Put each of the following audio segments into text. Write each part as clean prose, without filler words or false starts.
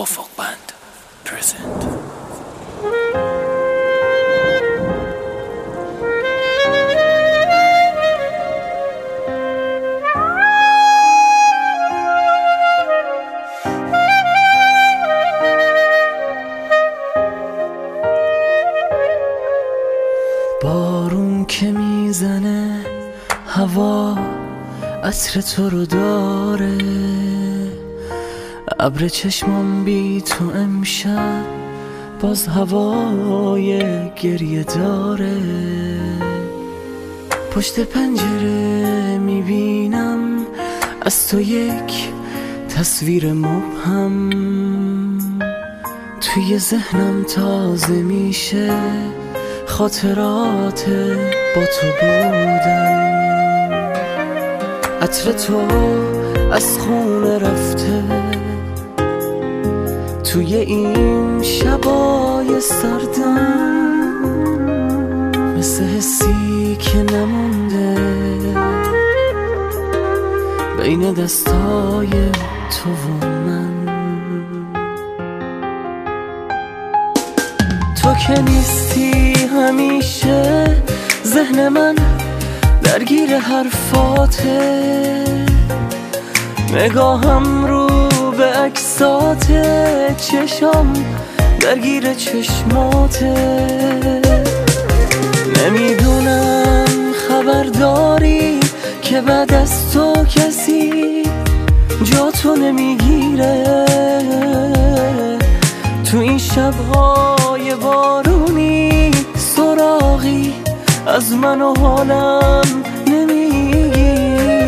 افق بند پرزنت. بارون که میزنه هوا عطر تو رو داره، ابر چشمام بی تو امشب باز هوای گریه داره. پشت پنجره میبینم از تو یک تصویر مبهم، توی ذهنم تازه میشه خاطرات با تو بودن. عطر تو از خونه رفته توی این شبای سردم، مثل حسی که نمونده بین دستای تو و من. تو که نیستی همیشه ذهن من درگیر حرفاته، نگاهم رو به عکساته، چشم درگیر چشماته. نمیدونم خبر داری که بعد از تو کسی جا تو نمیگیره، تو این شبهای بارونی سراغی از من و حالم نمیگیره.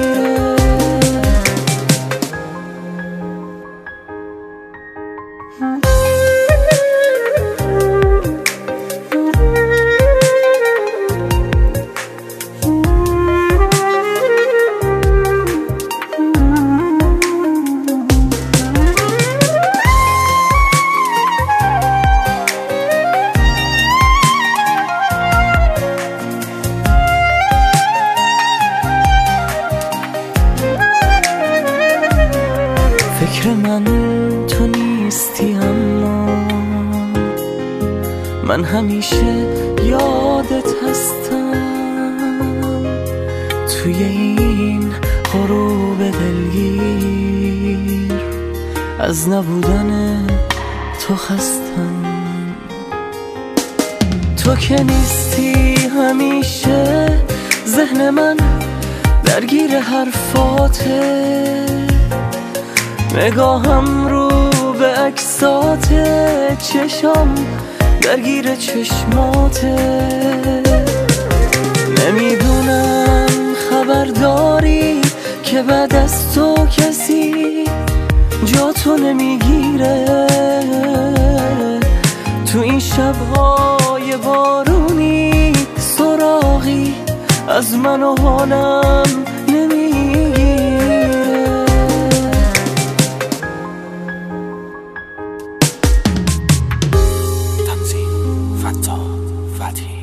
فکر من تو نیستی اما من همیشه یادت هستم، توی این غروب دلگیر از نبودن تو خستم. تو که نیستی همیشه ذهن من درگیر حرفاته، نگاهم رو به عکساته، چشم درگیر چشماته. نمیدونم خبر داری که بعد از تو کسی جا تو نمیگیره، تو این شبهای بارونی سراغی از من و حالم نمیگیره. تنظیم فتاح فتحی.